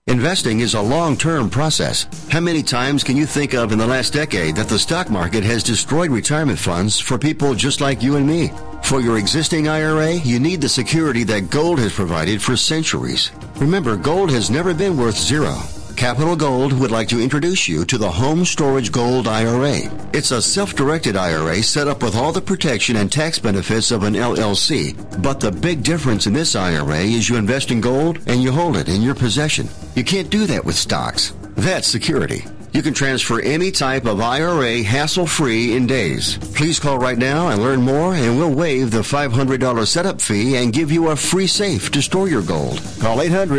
Investing is a long-term process. How many times can you think of in the last decade that the stock market has destroyed retirement funds for people just like you and me? For your existing IRA, you need the security that gold has provided for centuries. Remember, gold has never been worth zero. Capital Gold would like to introduce you to the Home Storage Gold IRA. It's a self-directed IRA set up with all the protection and tax benefits of an LLC. But the big difference in this IRA is you invest in gold and you hold it in your possession. You can't do that with stocks. That's security. You can transfer any type of IRA hassle-free in days. Please call right now and learn more, and we'll waive the $500 setup fee and give you a free safe to store your gold. Call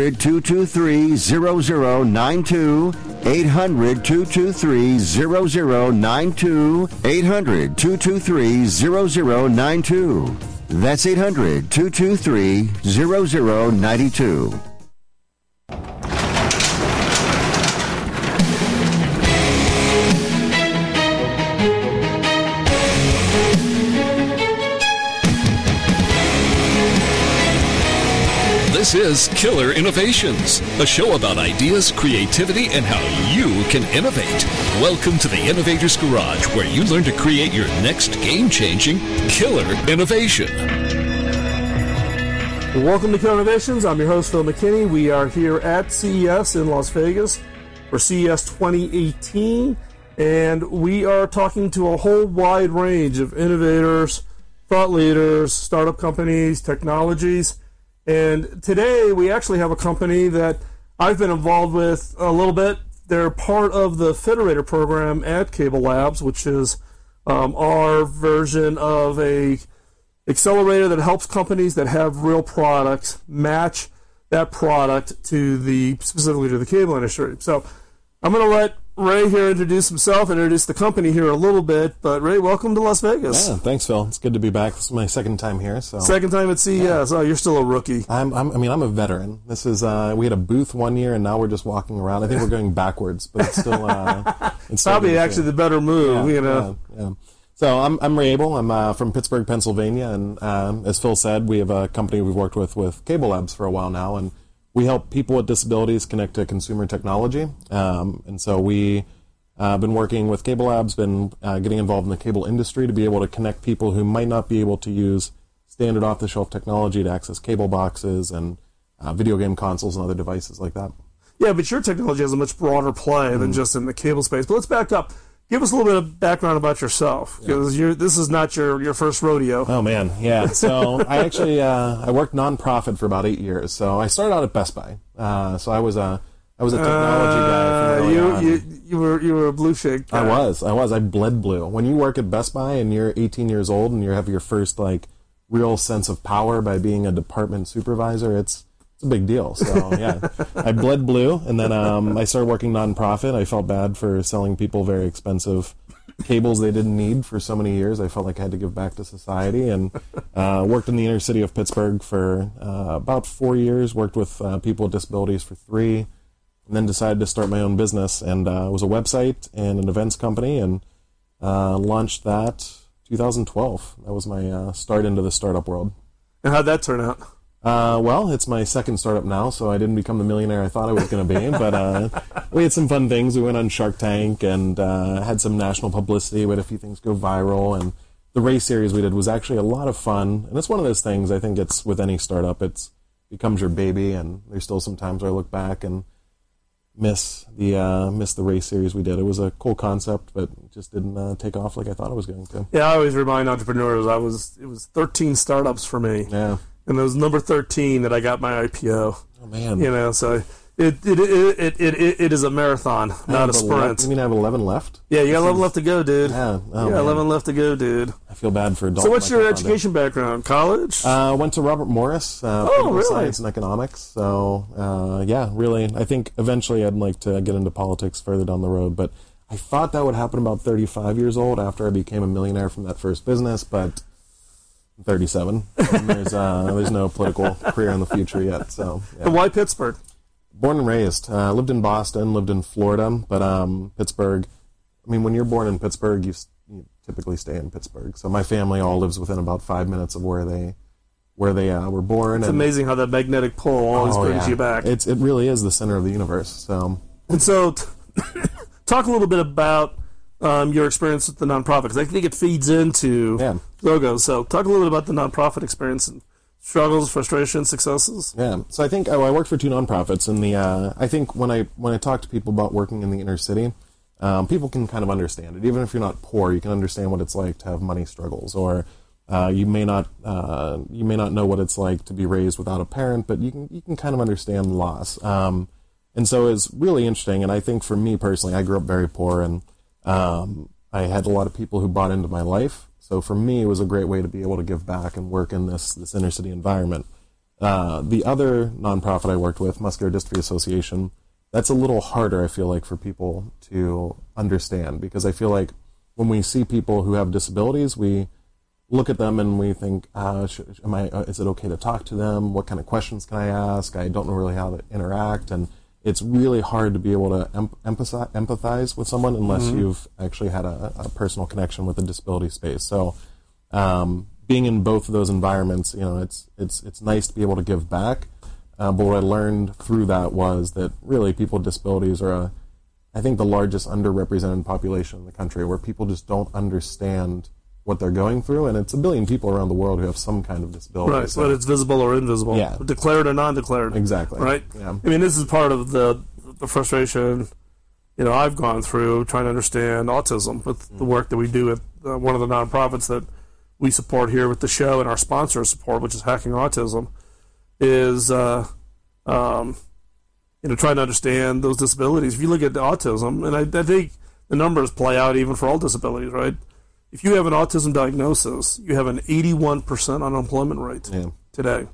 800-223-0092. 800-223-0092. 800-223-0092. That's 800-223-0092. This is Killer Innovations, a show about ideas, creativity, and how you can innovate. Welcome to the Innovator's Garage, where you learn to create your next game-changing killer innovation. Welcome to Killer Innovations. I'm your host, Phil McKinney. We are here at CES in Las Vegas for CES 2018, and we are talking to a whole wide range of innovators, thought leaders, startup companies, technologies. And today we actually have a company that I've been involved with a little bit. They're part of the Federator program at Cable Labs, which is our version of a accelerator that helps companies that have real products match that product to specifically to the cable industry. So I'm going to let Ray here introduce himself and introduce the company here a little bit. But Ray, welcome to Las Vegas. Yeah, thanks, Phil. It's good to be back. This is my second time here. So second time at CES. Yeah. Oh, you're still a rookie. I'm a veteran. This is we had a booth one year, and now we're just walking around. I think we're going backwards, but it's still it's probably actually the better move. Yeah. So I'm Ray Abel. I'm from Pittsburgh, Pennsylvania, and as Phil said, we have a company we've worked with Cable Labs for a while now, and we help people with disabilities connect to consumer technology. And so we been working with Cable Labs, been getting involved in the cable industry to be able to connect people who might not be able to use standard off-the-shelf technology to access cable boxes and video game consoles and other devices like that. Yeah, but your technology has a much broader play than just in the cable space. But let's back up. Give us a little bit of background about yourself, because this is not your first rodeo. Oh, man, yeah. So I actually I worked nonprofit for about 8 years. So I started out at Best Buy. So I was a technology guy from early on. You were a blue shake guy. I was. I bled blue. When you work at Best Buy and you're 18 years old and you have your first real sense of power by being a department supervisor, it's a big deal. So yeah, I bled blue, and then I started working nonprofit. I felt bad for selling people very expensive cables they didn't need for so many years. I felt like I had to give back to society, and worked in the inner city of Pittsburgh for about 4 years. Worked with people with disabilities for 3, and then decided to start my own business. And it was a website and an events company, and launched that 2012. That was my start into the startup world. And how'd that turn out? Well, it's my second startup now, so I didn't become the millionaire I thought I was going to be, but we had some fun things. We went on Shark Tank and had some national publicity. We had a few things go viral, and the race series we did was actually a lot of fun. And it's one of those things, I think it's with any startup, it becomes your baby, and there's still some times where I look back and miss the race series we did. It was a cool concept, but it just didn't take off like I thought it was going to. Yeah, I always remind entrepreneurs, it was 13 startups for me. Yeah. And it was number 13 that I got my IPO. Oh man! So it is a marathon, not a sprint. You mean I have 11 left? Yeah, you got 11 left to go, dude. Yeah, 11 left to go, dude. I feel bad for adults. So what's your education background? College? Went to Robert Morris. Political Science and Economics. So really, I think eventually I'd like to get into politics further down the road, but I thought that would happen about 35 years old after I became a millionaire from that first business, but 37. And there's no political career in the future yet. So, yeah. And why Pittsburgh? Born and raised. Lived in Boston, lived in Florida, but Pittsburgh. I mean, when you're born in Pittsburgh, you typically stay in Pittsburgh. So my family all lives within about 5 minutes of where they where they were born. It's amazing how that magnetic pull always brings you back. It really is the center of the universe. So, talk a little bit about your experience with the nonprofit, because I think it feeds into Grogo. So talk a little bit about the nonprofit experience and struggles, frustrations, successes. Yeah. So I think I worked for 2 nonprofits, and I think when I talk to people about working in the inner city, people can kind of understand it. Even if you're not poor, you can understand what it's like to have money struggles, or you may not know what it's like to be raised without a parent, but you can kind of understand loss. And so it's really interesting. And I think for me personally, I grew up very poor, and I had a lot of people who bought into my life. So for me, it was a great way to be able to give back and work in this inner city environment. The other nonprofit I worked with, Muscular Dystrophy Association, that's a little harder, I feel like, for people to understand, because I feel like when we see people who have disabilities, we look at them and we think, is it okay to talk to them? What kind of questions can I ask? I don't know really how to interact, and it's really hard to be able to empathize with someone unless you've actually had a personal connection with the disability space. So, being in both of those environments, it's nice to be able to give back. But what I learned through that was that really people with disabilities are, I think, the largest underrepresented population in the country, where people just don't understand what they're going through, and it's 1 billion people around the world who have some kind of disability. Right, so whether it's visible or invisible, declared or non-declared. Exactly. Right? Yeah. I mean, this is part of the frustration, I've gone through trying to understand autism with the work that we do at one of the nonprofits that we support here with the show, and our sponsor support, which is Hacking Autism, is trying to understand those disabilities. If you look at autism, and I think the numbers play out even for all disabilities, right? If you have an autism diagnosis, you have an 81% unemployment rate today.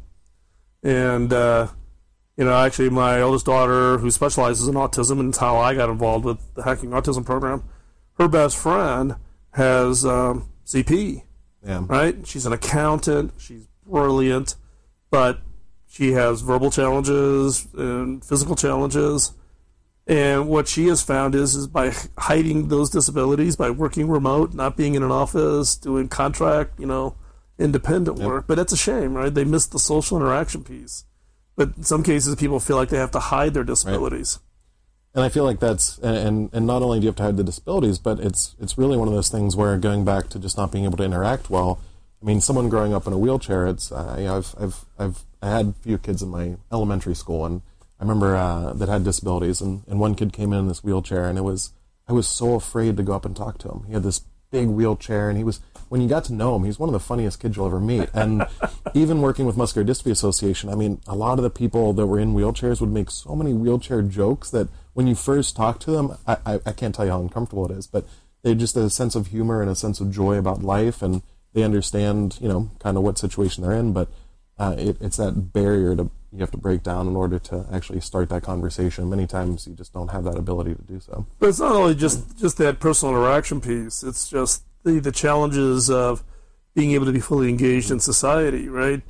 And, actually my oldest daughter, who specializes in autism, and it's how I got involved with the Hacking Autism program, her best friend has CP, right? She's an accountant. She's brilliant, but she has verbal challenges and physical challenges. And what she has found is by hiding those disabilities, by working remote, not being in an office, doing contract, independent work. But that's a shame, right? They miss the social interaction piece. But in some cases, people feel like they have to hide their disabilities. Right. And I feel like that's, and not only do you have to hide the disabilities, but it's really one of those things where, going back to just not being able to interact well, I mean, someone growing up in a wheelchair, it's, I had a few kids in my elementary school, and I remember that had disabilities, and one kid came in this wheelchair, and I was so afraid to go up and talk to him. He had this big wheelchair, and when you got to know him, he's one of the funniest kids you'll ever meet. And even working with Muscular Dystrophy Association, I mean, a lot of the people that were in wheelchairs would make so many wheelchair jokes that when you first talk to them, I can't tell you how uncomfortable it is, but they just have a sense of humor and a sense of joy about life, and they understand, kind of what situation they're in, but it's that barrier you have to break down in order to actually start that conversation. Many times you just don't have that ability to do so. But it's not only just that personal interaction piece. It's just the challenges of being able to be fully engaged in society, right?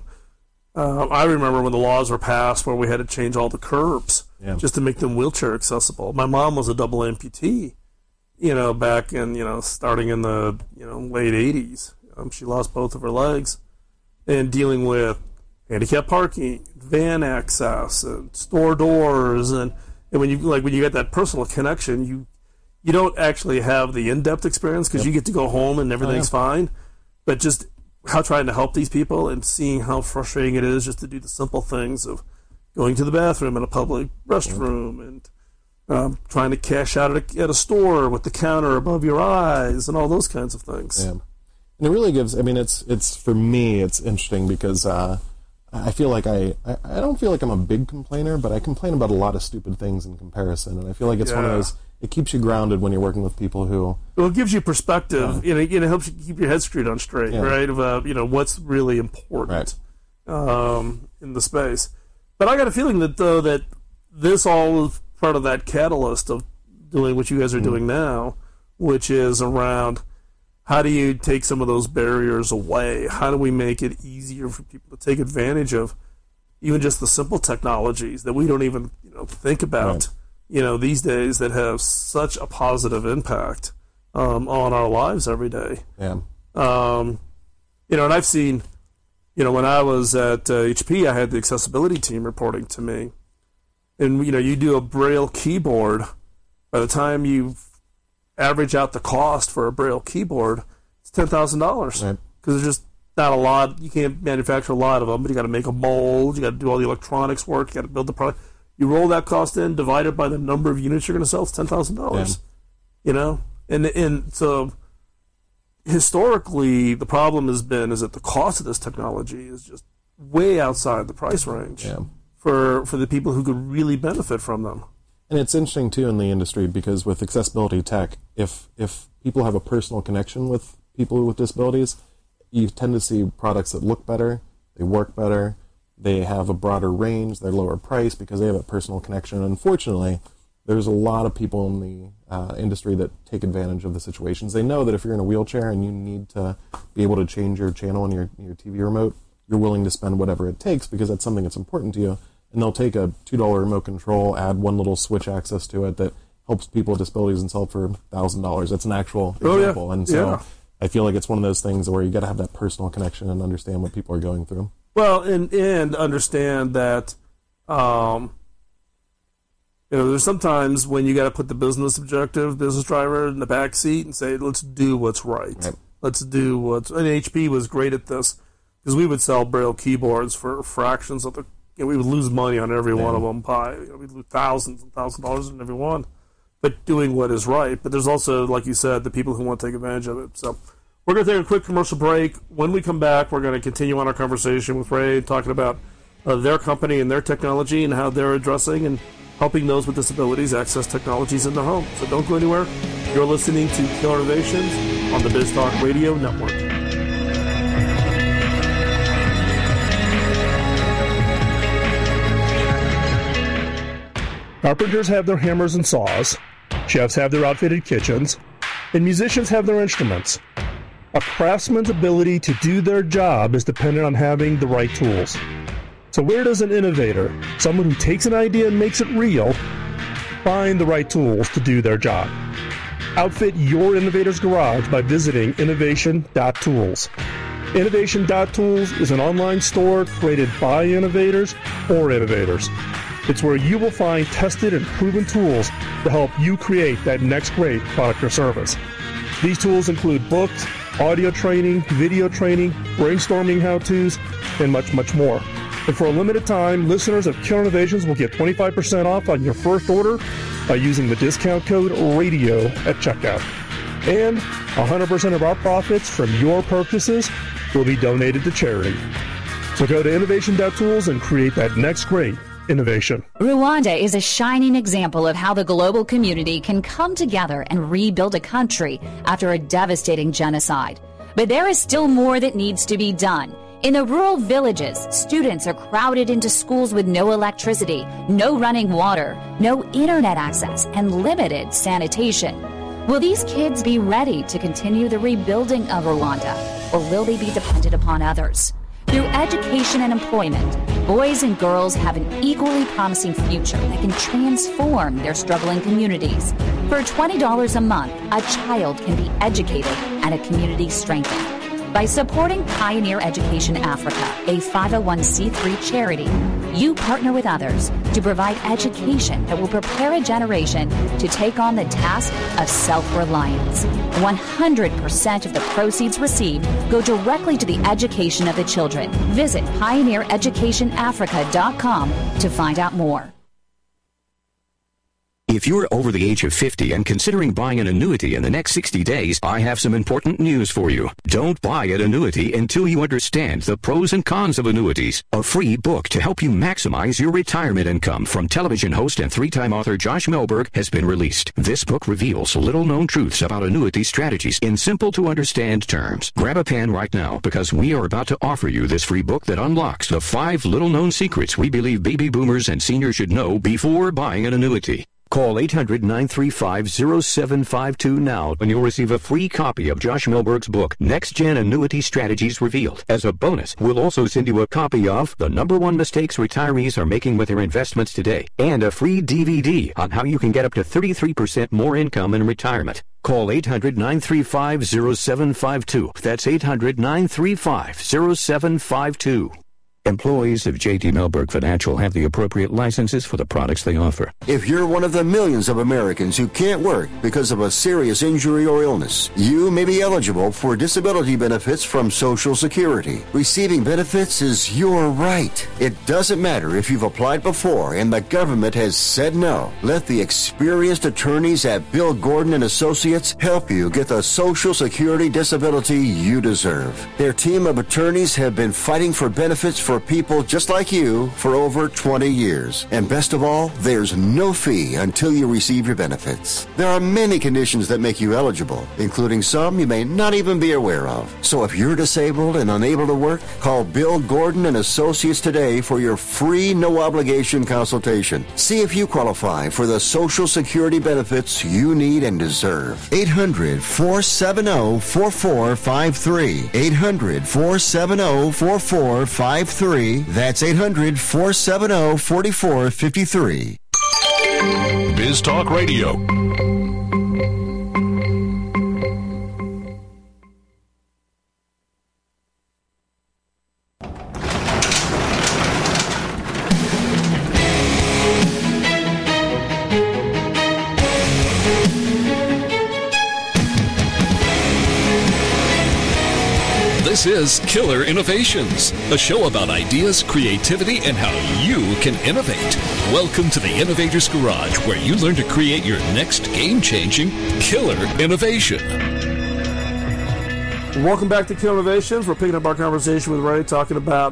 I remember when the laws were passed where we had to change all the curbs just to make them wheelchair accessible. My mom was a double amputee, back in, starting in the, late 80s. She lost both of her legs, and dealing with handicap parking, van access, and store doors, and when you get that personal connection, you don't actually have the in-depth experience because you get to go home and everything's fine, but just how trying to help these people and seeing how frustrating it is just to do the simple things of going to the bathroom in a public restroom and trying to cash out at a store with the counter above your eyes and all those kinds of things. Yeah. And it really gives, I mean, it's for me, it's interesting because I feel like I don't feel like I'm a big complainer, but I complain about a lot of stupid things in comparison, and I feel like it's one of those, it keeps you grounded when you're working with people who... Well, it gives you perspective, it helps you keep your head screwed on straight, right, about, what's really important in the space. But I got a feeling that this all is part of that catalyst of doing what you guys are doing now, which is around... how do you take some of those barriers away? How do we make it easier for people to take advantage of even just the simple technologies that we don't even think about these days that have such a positive impact on our lives every day? Yeah. And I've seen when I was at HP, I had the accessibility team reporting to me. And, you do a Braille keyboard. By the time you average out the cost for a Braille keyboard, it's $10,000. Right. Because there's just not a lot. You can't manufacture a lot of them, but you got to make a mold. You got to do all the electronics work. You got to build the product. You roll that cost in, divide it by the number of units you're going to sell, it's $10,000. Yeah. And so historically, the problem is that the cost of this technology is just way outside the price range for the people who could really benefit from them. And it's interesting, too, in the industry, because with accessibility tech, if people have a personal connection with people with disabilities, you tend to see products that look better, they work better, they have a broader range, they're lower price because they have a personal connection. Unfortunately, there's a lot of people in the industry that take advantage of the situations. They know that if you're in a wheelchair and you need to be able to change your channel on your TV remote, you're willing to spend whatever it takes because that's something that's important to you. And they'll take a $2 remote control, add one little switch access to it that helps people with disabilities and sell it for $1,000. That's an actual example. Yeah. And so I feel like it's one of those things where you got to have that personal connection and understand what people are going through. Well, and understand that, there's sometimes when you got to put the business driver in the back seat and say, let's do what's right. Let's do and HP was great at this because we would sell Braille keyboards for fractions of the, we would lose money on every one of them. We'd lose thousands and thousands of dollars on every one. But doing what is right. But there's also, like you said, the people who want to take advantage of it. So we're going to take a quick commercial break. When we come back, we're going to continue on our conversation with Ray, talking about their company and their technology and how they're addressing and helping those with disabilities access technologies in their home. So don't go anywhere. You're listening to Killer Innovations on the BizTalk Radio Network. Carpenters have their hammers and saws, chefs have their outfitted kitchens, and musicians have their instruments. A craftsman's ability to do their job is dependent on having the right tools. So where does an innovator, someone who takes an idea and makes it real, find the right tools to do their job? Outfit your innovator's garage by visiting innovation.tools. Innovation.tools is an online store created by innovators for innovators. It's where you will find tested and proven tools to help you create that next great product or service. These tools include books, audio training, video training, brainstorming how-tos, and much, much more. And for a limited time, listeners of Killer Innovations will get 25% off on your first order by using the discount code RADIO at checkout. And 100% of our profits from your purchases will be donated to charity. So go to innovation.tools and create that next great innovation. Rwanda is a shining example of how the global community can come together and rebuild a country after a devastating genocide. But there is still more that needs to be done. In the rural villages, students are crowded into schools with no electricity, no running water, no internet access, and limited sanitation. Will these kids be ready to continue the rebuilding of Rwanda, or will they be dependent upon others? Through education and employment, boys and girls have an equally promising future that can transform their struggling communities. For $20 a month, a child can be educated and a community strengthened. By supporting Pioneer Education Africa, a 501c3 charity, you partner with others to provide education that will prepare a generation to take on the task of self-reliance. 100% of the proceeds received go directly to the education of the children. Visit pioneereducationafrica.com to find out more. If you're over the age of 50 and considering buying an annuity in the next 60 days, I have some important news for you. Don't buy an annuity until you understand the pros and cons of annuities. A free book to help you maximize your retirement income from television host and three-time author Josh Melberg has been released. This book reveals little-known truths about annuity strategies in simple-to-understand terms. Grab a pen right now because we are about to offer you this free book that unlocks the 5 little-known secrets we believe baby boomers and seniors should know before buying an annuity. Call 800-935-0752 now and you'll receive a free copy of Josh Milberg's book, Next Gen Annuity Strategies Revealed. As a bonus, we'll also send you a copy of The #1 Mistakes Retirees Are Making with Their Investments Today and a free DVD on how you can get up to 33% more income in retirement. Call 800-935-0752. That's 800-935-0752. Employees of J.D. Milberg Financial have the appropriate licenses for the products they offer. If you're one of the millions of Americans who can't work because of a serious injury or illness, you may be eligible for disability benefits from Social Security. Receiving benefits is your right. It doesn't matter if you've applied before and the government has said no. Let the experienced attorneys at Bill Gordon and Associates help you get the Social Security disability you deserve. Their team of attorneys have been fighting for benefits for people just like you for over 20 years. And best of all, there's no fee until you receive your benefits. There are many conditions that make you eligible, including some you may not even be aware of. So if you're disabled and unable to work, call Bill Gordon and Associates today for your free no-obligation consultation. See if you qualify for the Social Security benefits you need and deserve. 800-470-4453. 800-470-4453. That's 800-470-4453. Biz Talk Radio. This is Killer Innovations, a show about ideas, creativity, and how you can innovate. Welcome to the Innovator's Garage, where you learn to create your next game-changing killer innovation. Welcome back to Killer Innovations. We're picking up our conversation with Ray, talking about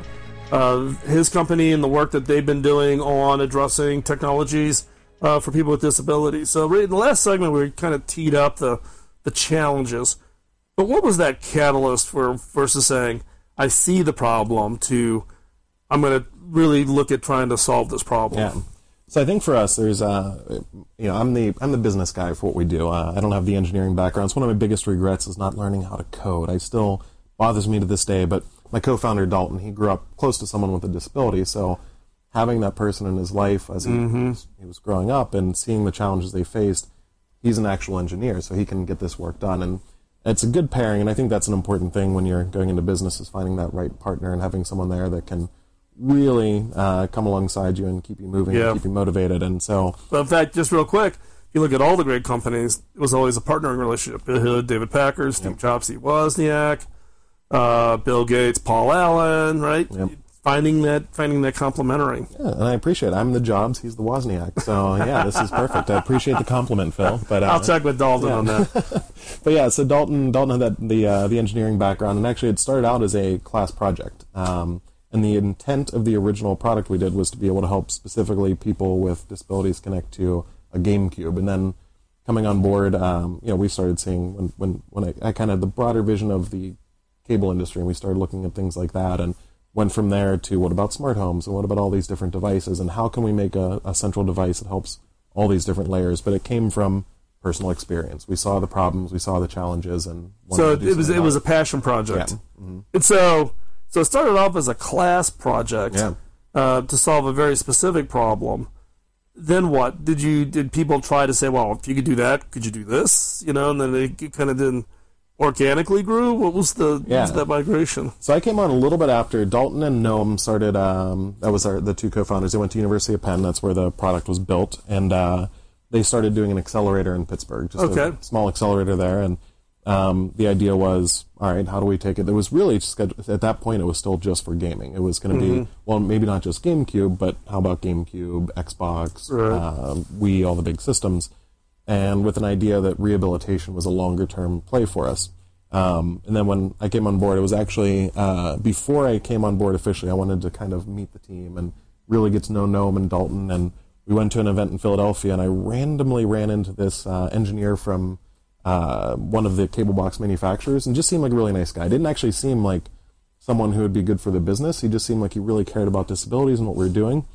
his company and the work that they've been doing on addressing technologies for people with disabilities. So, Ray, in the last segment, we kind of teed up the challenges. But what was that catalyst for versus saying, I see the problem, to I'm going to really look at trying to solve this problem? Yeah. So I think for us, there's, I'm the business guy for what we do. I don't have the engineering background. It's one of my biggest regrets is not learning how to code. It still bothers me to this day. But my co-founder Dalton, he grew up close to someone with a disability, so having that person in his life as he was growing up and seeing the challenges they faced, he's an actual engineer, so he can get this work done. And it's a good pairing, and I think that's an important thing when you're going into business, is finding that right partner and having someone there that can really come alongside you and keep you moving and keep you motivated. And so, but in fact, just real quick, if you look at all the great companies, it was always a partnering relationship. Bill Hood, David Packard, Steve Jobs, Steve Wozniak, Bill Gates, Paul Allen, right? Yep. Finding that complementary. Yeah, and I appreciate it. I'm the Jobs, he's the Wozniak. So, yeah, this is perfect. I appreciate the compliment, Phil. But I'll check with Dalton on that. But yeah, so Dalton had the engineering background, and actually it started out as a class project. And the intent of the original product we did was to be able to help specifically people with disabilities connect to a GameCube. And then coming on board, we started seeing when I kind of had the broader vision of the cable industry, and we started looking at things like that, and went from there to what about smart homes, and what about all these different devices, and how can we make a central device that helps all these different layers. But it came from personal experience. We saw the problems, we saw the challenges, and so it was a passion project. Yeah. Mm-hmm. And so it started off as a class project to solve a very specific problem. Then what? Did people try to say, well, if you could do that, could you do this? And then it kind of didn't organically grew? What was that migration? So I came on a little bit after. Dalton and Noam started, that was the two co-founders. They went to University of Penn. That's where the product was built. And they started doing an accelerator in Pittsburgh, just a small accelerator there. And the idea was, all right, how do we take it? It was really, at that point, it was still just for gaming. It was going to be, well, maybe not just GameCube, but how about GameCube, Xbox, Wii, all the big systems. And with an idea that rehabilitation was a longer-term play for us. And then when I came on board, it was actually, before I came on board officially, I wanted to kind of meet the team and really get to know Noam and Dalton. And we went to an event in Philadelphia, and I randomly ran into this engineer from one of the cable box manufacturers, and just seemed like a really nice guy. Didn't actually seem like someone who would be good for the business. He just seemed like he really cared about disabilities and what we were doing.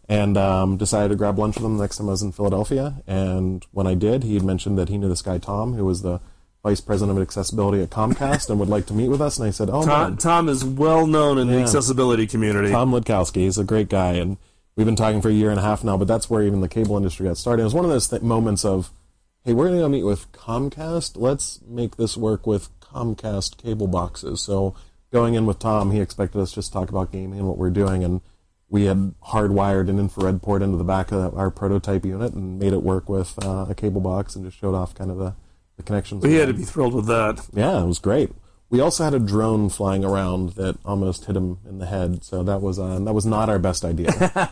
and decided to grab lunch with him the next time I was in Philadelphia. And when I did, he had mentioned that he knew this guy Tom, who was the vice president of accessibility at Comcast, and would like to meet with us. And I said, Tom is well known in the accessibility community. Tom Lidkowski, he's a great guy, and we've been talking for a year and a half now, but that's where even the cable industry got started. It was one of those moments of, hey, we're going to go meet with Comcast. Let's make this work with Comcast cable boxes. So going in with Tom, he expected us just to talk about gaming and what we're doing, and we had hardwired an infrared port into the back of our prototype unit and made it work with a cable box and just showed off kind of the connections. We had to be thrilled with that. Yeah, it was great. We also had a drone flying around that almost hit him in the head, so that was not our best idea.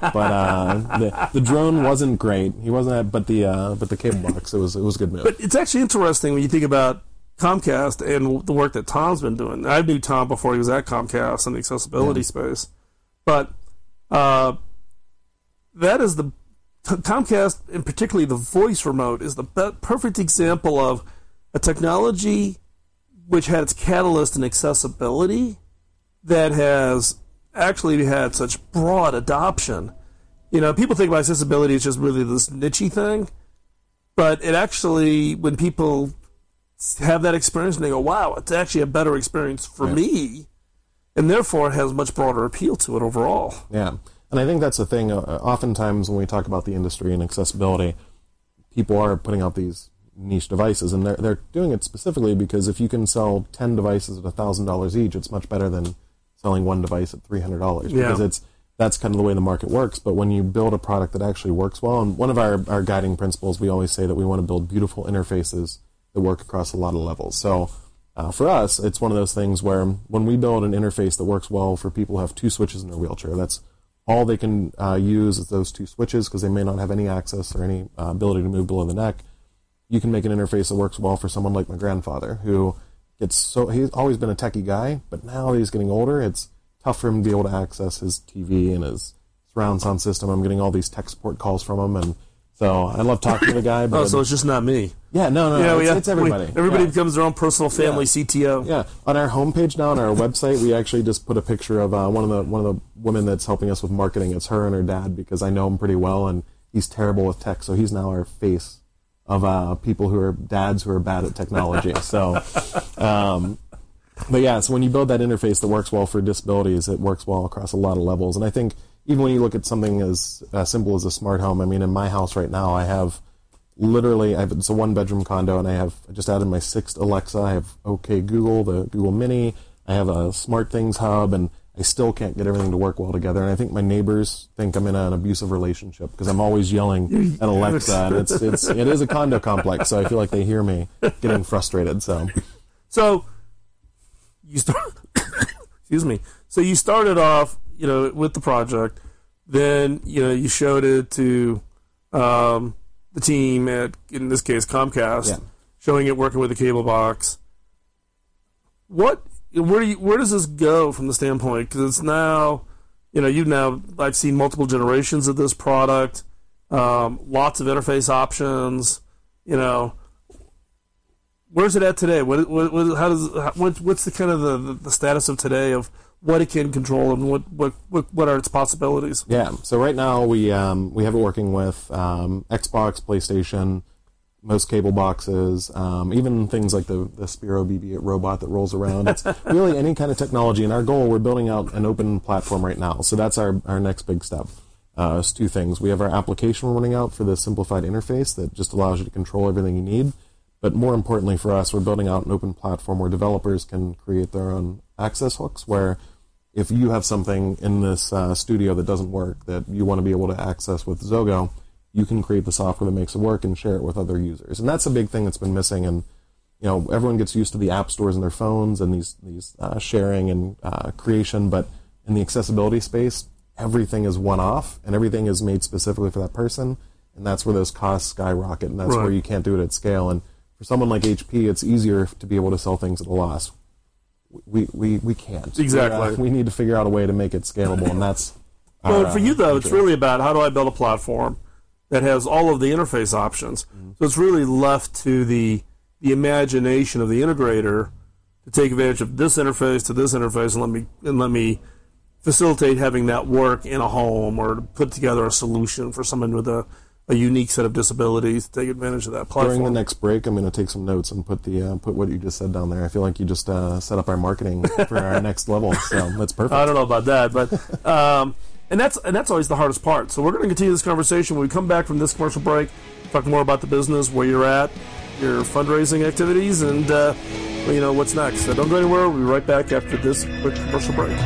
But the drone wasn't great. He wasn't, but the cable box, it was a good move. But it's actually interesting when you think about Comcast and the work that Tom's been doing. I knew Tom before he was at Comcast in the accessibility space, but that is the Comcast, and particularly the voice remote, is the perfect example of a technology which had its catalyst in accessibility that has actually had such broad adoption. You know, people think about accessibility as just really this niche-y thing, but it actually, when people have that experience and they go, wow, it's actually a better experience for me, and therefore it has much broader appeal to it overall. Yeah, and I think that's the thing. Oftentimes when we talk about the industry and accessibility, people are putting out these niche devices, and they're doing it specifically because if you can sell 10 devices at $1,000 each, it's much better than selling one device at $300 because that's kind of the way the market works. But when you build a product that actually works well, and one of our guiding principles, we always say that we want to build beautiful interfaces that work across a lot of levels. So for us, it's one of those things where when we build an interface that works well for people who have two switches in their wheelchair, that's all they can use is those two switches because they may not have any access or any ability to move below the neck. You can make an interface that works well for someone like my grandfather, who he's always been a techie guy, but now that he's getting older, it's tough for him to be able to access his TV and his surround sound system. I'm getting all these tech support calls from him, and so I love talking to the guy. But so it's just not me. Yeah, no, it's everybody. Everybody becomes their own personal family CTO. Yeah, on our homepage now on our website, we actually just put a picture of one of the women that's helping us with marketing. It's her and her dad because I know him pretty well, and he's terrible with tech, so he's now our face of people who are dads who are bad at technology. So, but yeah, so when you build that interface that works well for disabilities, it works well across a lot of levels. And I think even when you look at something as simple as a smart home, I mean, in my house right now, it's a one-bedroom condo, and I just added my 6th Alexa. I have OK Google, the Google Mini. I have a SmartThings hub, and I still can't get everything to work well together. And I think my neighbors think I'm in an abusive relationship because I'm always yelling at Alexa, and it is a condo complex, so I feel like they hear me getting frustrated. So you excuse me. So you started off, with the project, then you showed it to the team at, in this case, Comcast, showing it working with the cable box. Where does this go from the standpoint? Because it's now, I've seen multiple generations of this product, lots of interface options. Where's it at today? What's the kind of the status of today of what it can control and what are its possibilities? Yeah. So right now we have it working with Xbox, PlayStation, most cable boxes, even things like the Spiro BB-8 robot that rolls around. It's really any kind of technology. And our goal, we're building out an open platform right now. So that's our next big step. It's two things. We have our application running out for the simplified interface that just allows you to control everything you need. But more importantly for us, we're building out an open platform where developers can create their own access hooks, where if you have something in this studio that doesn't work that you want to be able to access with Zogo, you can create the software that makes it work and share it with other users. And that's a big thing that's been missing. And everyone gets used to the app stores in their phones and these sharing and creation, but in the accessibility space, everything is one-off and everything is made specifically for that person. And that's where those costs skyrocket, and that's where you can't do it at scale. And for someone like HP, it's easier to be able to sell things at a loss. We can't. Exactly. We need to figure out a way to make it scalable, and that's. Well, for you though, it's really about how do I build a platform that has all of the interface options. Mm-hmm. So it's really left to the imagination of the integrator to take advantage of this interface to this interface, and let me facilitate having that work in a home or to put together a solution for someone with a unique set of disabilities to take advantage of that platform. During the next break, I'm going to take some notes and put what you just said down there. I feel like you just set up our marketing for our next level, so that's perfect. I don't know about that, but and that's always the hardest part. So we're going to continue this conversation when we come back from this commercial break, talk more about the business, where you're at, your fundraising activities, and what's next. So don't go anywhere. We'll be right back after this quick commercial break.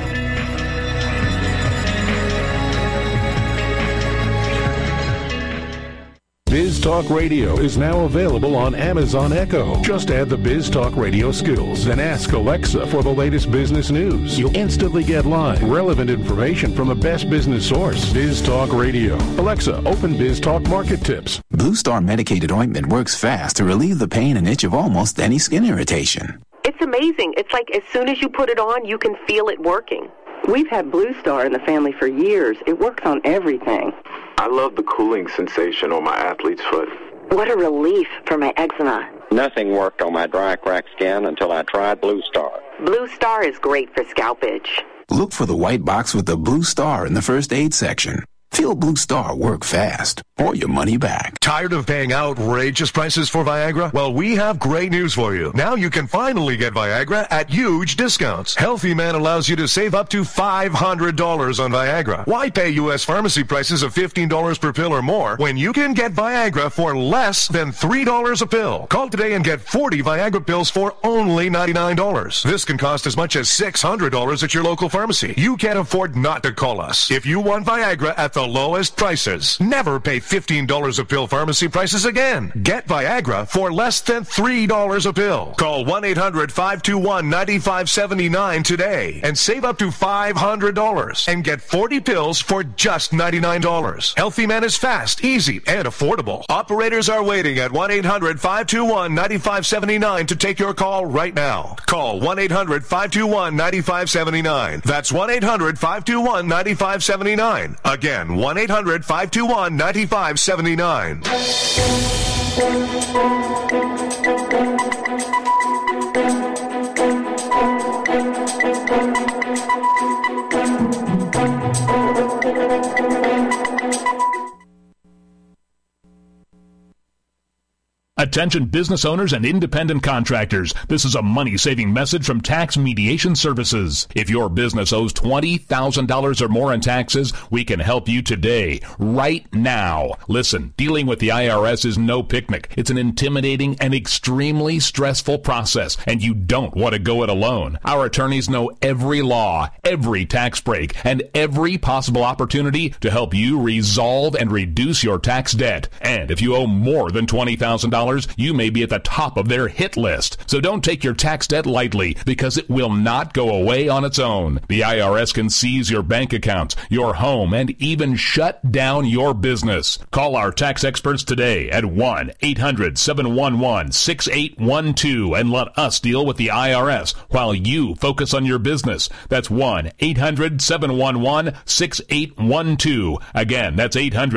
Biz Talk Radio is now available on Amazon Echo. Just add the Biz Talk Radio skills and ask Alexa for the latest business news. You'll instantly get live, relevant information from the best business source. Biz Talk Radio. Alexa, open Biz Talk Market Tips. Blue Star medicated ointment works fast to relieve the pain and itch of almost any skin irritation. It's amazing. It's like as soon as you put it on, you can feel it working. We've had Blue Star in the family for years. It works on everything. I love the cooling sensation on my athlete's foot. What a relief for my eczema. Nothing worked on my dry, cracked skin until I tried Blue Star. Blue Star is great for scalp itch. Look for the white box with the Blue Star in the first aid section. Feel Blue Star work fast, or your money back. Tired of paying outrageous prices for Viagra? Well, we have great news for you. Now you can finally get Viagra at huge discounts. Healthy Man allows you to save up to $500 on Viagra. Why pay U.S. pharmacy prices of $15 per pill or more when you can get Viagra for less than $3 a pill? Call today and get 40 Viagra pills for only $99. This can cost as much as $600 at your local pharmacy. You can't afford not to call us. If you want Viagra at the lowest prices, never pay $15 a pill pharmacy prices again. Get Viagra for less than $3 a pill. Call 1-800-521-9579 today and save up to $500 and get 40 pills for just $99. Healthy Man is fast, easy, and affordable. Operators are waiting at 1-800-521-9579 to take your call right now. Call 1-800-521-9579. That's 1-800-521-9579. Again, 1-800-521-9579. Attention business owners and independent contractors. This is a money-saving message from Tax Mediation Services. If your business owes $20,000 or more in taxes, we can help you today, right now. Listen, dealing with the IRS is no picnic. It's an intimidating and extremely stressful process, and you don't want to go it alone. Our attorneys know every law, every tax break, and every possible opportunity to help you resolve and reduce your tax debt. And if you owe more than $20,000, you may be at the top of their hit list. So don't take your tax debt lightly, because it will not go away on its own. The IRS can seize your bank accounts, your home, and even shut down your business. Call our tax experts today at 1-800-711-6812 and let us deal with the IRS while you focus on your business. That's 1-800-711-6812. Again, that's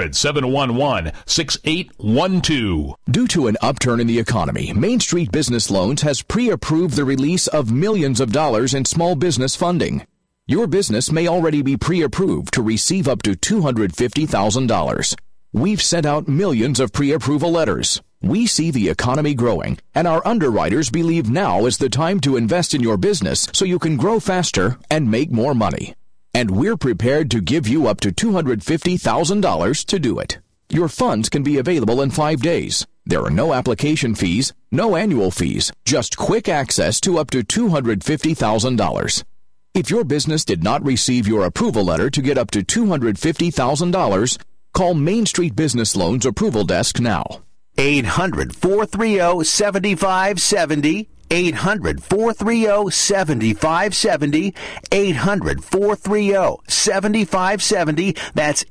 800-711-6812. Due to an upturn in the economy, Main Street Business Loans has pre-approved the release of millions of dollars in small business funding. Your business may already be pre-approved to receive up to $250,000. We've sent out millions of pre-approval letters. We see the economy growing, and our underwriters believe now is the time to invest in your business so you can grow faster and make more money. And we're prepared to give you up to $250,000 to do it. Your funds can be available in 5 days. There are no application fees, no annual fees, just quick access to up to $250,000. If your business did not receive your approval letter to get up to $250,000, call Main Street Business Loans Approval Desk now. 800-430-7570. 800-430-7570. 800-430-7570. That's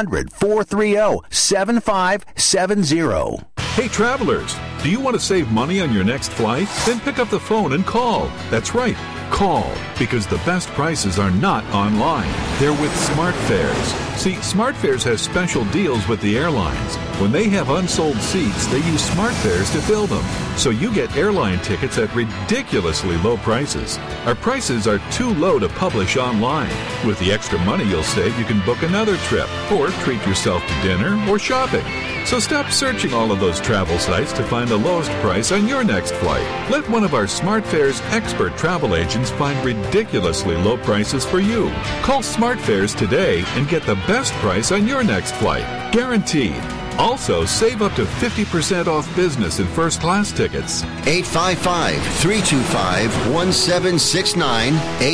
800-430-7570. Hey travelers, do you want to save money on your next flight? Then pick up the phone and call. That's right. Call, because the best prices are not online. They're with SmartFares. See, SmartFares has special deals with the airlines. When they have unsold seats, they use SmartFares to fill them. So you get airline tickets at ridiculously low prices. Our prices are too low to publish online. With the extra money you'll save, you can book another trip or treat yourself to dinner or shopping. So stop searching all of those travel sites to find the lowest price on your next flight. Let one of our SmartFares expert travel agents find ridiculously low prices for you. Call SmartFares today and get the best price on your next flight. Guaranteed. Also, save up to 50% off business and first class tickets. 855-325-1769.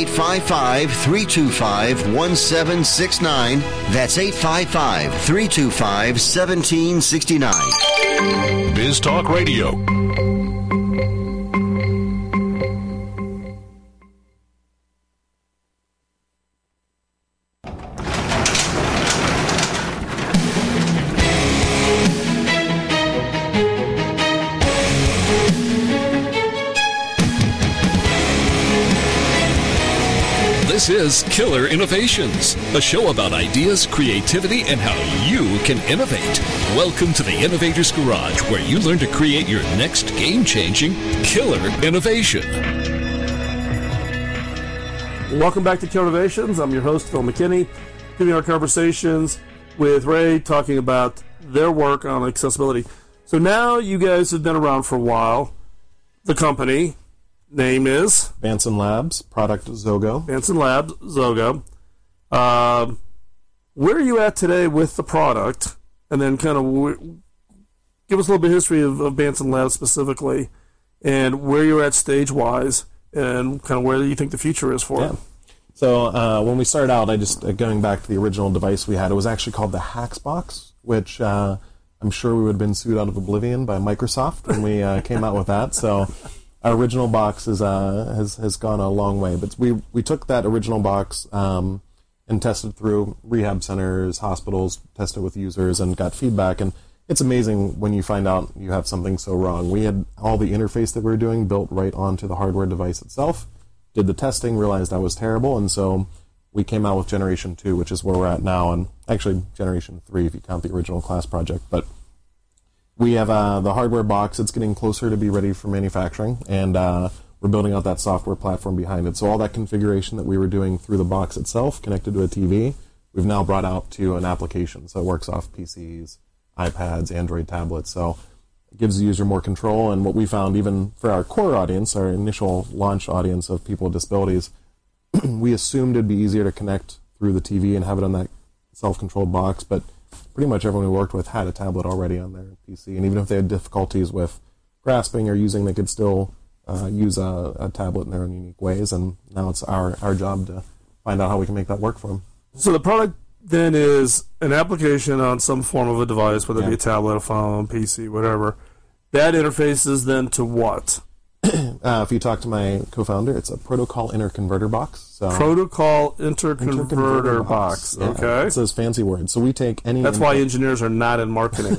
855-325-1769. That's 855-325-1769. Biz Talk Radio. This is Killer Innovations, a show about ideas, creativity, and how you can innovate. Welcome to the Innovator's Garage, where you learn to create your next game-changing killer innovation. Welcome back to Killer Innovations. I'm your host, Phil McKinney, giving our conversations with Ray, talking about their work on accessibility. So now you guys have been around for a while. The company name is? Banson Labs, product Zogo. Banson Labs, Zogo. Where are you at today with the product? And then kind of give us a little bit of history of Banson Labs specifically, and where you're at stage-wise, and kind of where you think the future is for it. So when we started out, going back to the original device we had, it was actually called the Haxbox, which I'm sure we would have been sued out of oblivion by Microsoft when we came out with that. So our original box has gone a long way, but we took that original box and tested through rehab centers, hospitals, tested with users, and got feedback. And it's amazing when you find out you have something so wrong. We had all the interface that we were doing built right onto the hardware device itself. Did the testing, realized that was terrible, and so we came out with Generation 2, which is where we're at now, and actually Generation 3 if you count the original class project. But we have the hardware box. It's getting closer to be ready for manufacturing, and we're building out that software platform behind it. So all that configuration that we were doing through the box itself, connected to a TV, we've now brought out to an application. So it works off PCs, iPads, Android tablets. So it gives the user more control. And what we found, even for our core audience, our initial launch audience of people with disabilities, we assumed it'd be easier to connect through the TV and have it on that self-controlled box, but pretty much everyone we worked with had a tablet already on their PC, and even if they had difficulties with grasping or using, they could still use a tablet in their own unique ways, and now it's our job to find out how we can make that work for them. So the product then is an application on some form of a device, whether it be a tablet, a phone, PC, whatever. That interfaces then to what? If you talk to my co-founder, it's a protocol interconverter box. So protocol interconverter box. Yeah, okay. It's those fancy words. So we take any... That's why engineers are not in marketing.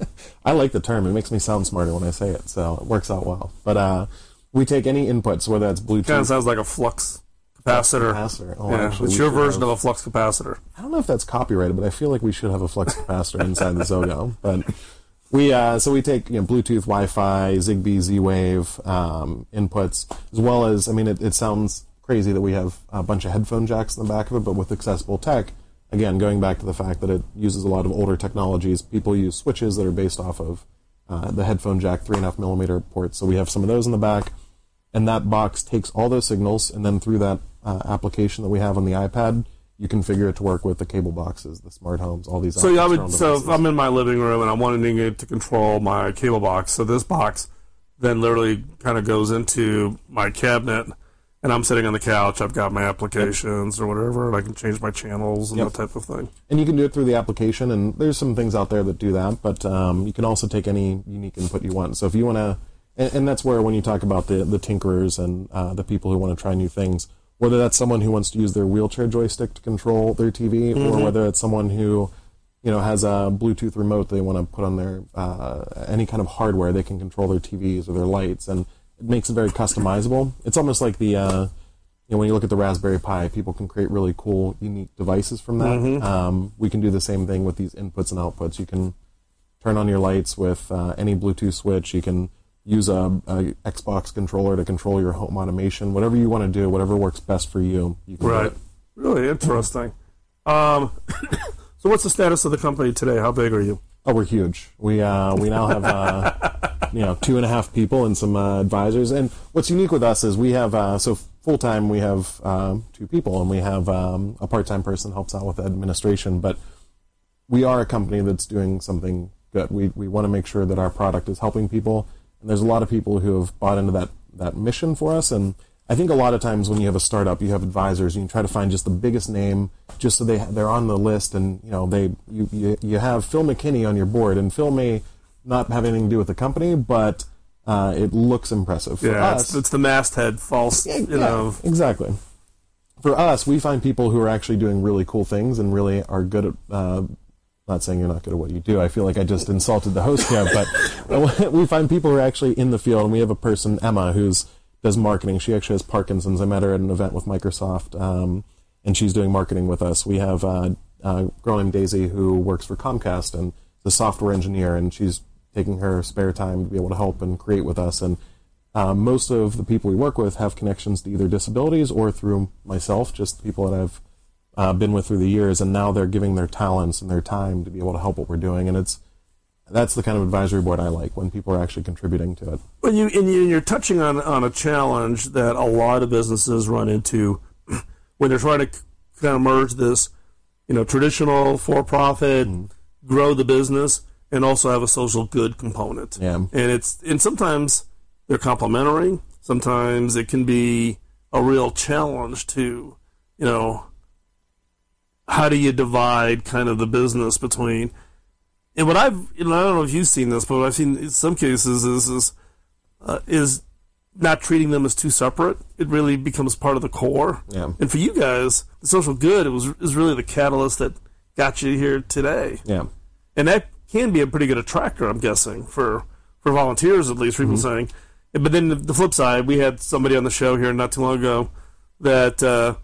I like the term. It makes me sound smarter when I say it, so it works out well. But we take any inputs, whether that's Bluetooth... Kind of sounds like a flux capacitor. Oh, yeah, actually, it's your version of a flux capacitor. I don't know if that's copyrighted, but I feel like we should have a flux capacitor inside the Zogo. But we take Bluetooth, Wi-Fi, Zigbee, Z-Wave inputs, as well as, it sounds crazy that we have a bunch of headphone jacks in the back of it, but with accessible tech, again, going back to the fact that it uses a lot of older technologies, people use switches that are based off of the headphone jack 3.5mm ports. So we have some of those in the back, and that box takes all those signals, and then through that application that we have on the iPad, you configure it to work with the cable boxes, the smart homes, all these. So if I'm in my living room and I'm wanting it to control my cable box, so this box then literally kind of goes into my cabinet, and I'm sitting on the couch, I've got my applications or whatever, and I can change my channels and that type of thing. And you can do it through the application, and there's some things out there that do that, but you can also take any unique input you want. So if you want to, and that's where when you talk about the tinkerers and the people who want to try new things, whether that's someone who wants to use their wheelchair joystick to control their TV, or whether it's someone who has a Bluetooth remote they want to put on their any kind of hardware, they can control their TVs or their lights, and it makes it very customizable. It's almost like the when you look at the Raspberry Pi, people can create really cool, unique devices from that. Mm-hmm. We can do the same thing with these inputs and outputs. You can turn on your lights with any Bluetooth switch. You can use a Xbox controller to control your home automation. Whatever you want to do, whatever works best for you, you can do it. Really interesting. So what's the status of the company today? How big are you? Oh, we're huge. We now have 2.5 people and some advisors. And what's unique with us is we have so full time we have 2 people, and we have a part-time person who helps out with administration. But we are a company that's doing something good. We want to make sure that our product is helping people, and there's a lot of people who have bought into that mission for us. And I think a lot of times when you have a startup, you have advisors, and you try to find just the biggest name, just so they're on the list, and you have Phil McKinney on your board, and Phil may not have anything to do with the company, but it looks impressive. For us, it's the masthead false, exactly. For us, we find people who are actually doing really cool things and really are good at. Not saying you're not good at what you do. I feel like I just insulted the host here, but we find people who are actually in the field, and we have a person, Emma, who's does marketing. She actually has Parkinson's. I met her at an event with Microsoft, and she's doing marketing with us. We have a girl named Daisy who works for Comcast and is a software engineer, and she's taking her spare time to be able to help and create with us. And most of the people we work with have connections to either disabilities or through myself, just people that I've been with through the years, and now they're giving their talents and their time to be able to help what we're doing. And that's the kind of advisory board I like, when people are actually contributing to it. Well, you're touching on a challenge that a lot of businesses run into when they're trying to kind of merge this, traditional for-profit, grow the business, and also have a social good component. Yeah. And sometimes they're complementary. Sometimes it can be a real challenge to, how do you divide kind of the business between. And what I don't know if you've seen this, but what I've seen in some cases is not treating them as two separate. It really becomes part of the core. Yeah. And for you guys, the social good is really the catalyst that got you here today. Yeah. And that can be a pretty good attractor, I'm guessing, for volunteers, at least, people saying. But then the flip side, we had somebody on the show here not too long ago that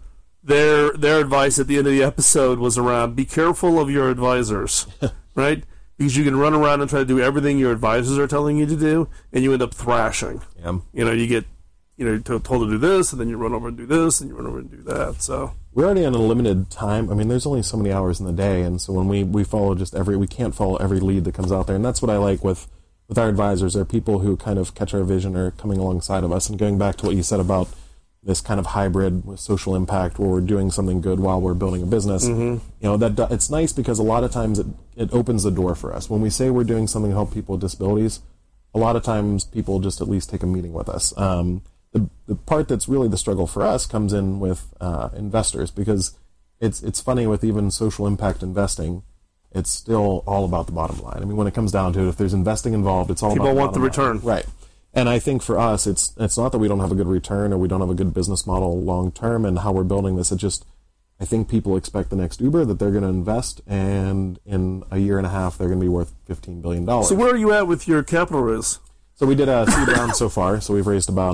their advice at the end of the episode was around, be careful of your advisors, right? Because you can run around and try to do everything your advisors are telling you to do, and you end up thrashing. Yeah. You get told to do this, and then you run over and do this, and you run over and do that. So we're already on a limited time. I mean, there's only so many hours in the day, and so when we follow we can't follow every lead that comes out there, and that's what I like with our advisors. They're people who kind of catch our vision or coming alongside of us. And going back to what you said about this kind of hybrid with social impact, where we're doing something good while we're building a business, that it's nice because a lot of times it opens the door for us. When we say we're doing something to help people with disabilities, a lot of times people just at least take a meeting with us. The part that's really the struggle for us comes in with investors, because it's funny with even social impact investing, it's still all about the bottom line. I mean, when it comes down to it, if there's investing involved, it's all people about want the return, right? And I think for us, it's not that we don't have a good return or we don't have a good business model long term and how we're building this. I think people expect the next Uber, that they're going to invest, and in a year and a half they're going to be worth $15 billion. So where are you at with your capital raise? So we did a seed round so far. So we've raised about